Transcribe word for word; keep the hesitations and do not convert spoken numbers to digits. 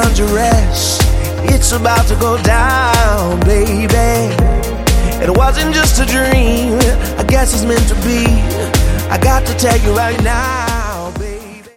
undress. It's about to go down, baby. It wasn't just a dream, I guess it's meant to be. I got to tell you right now.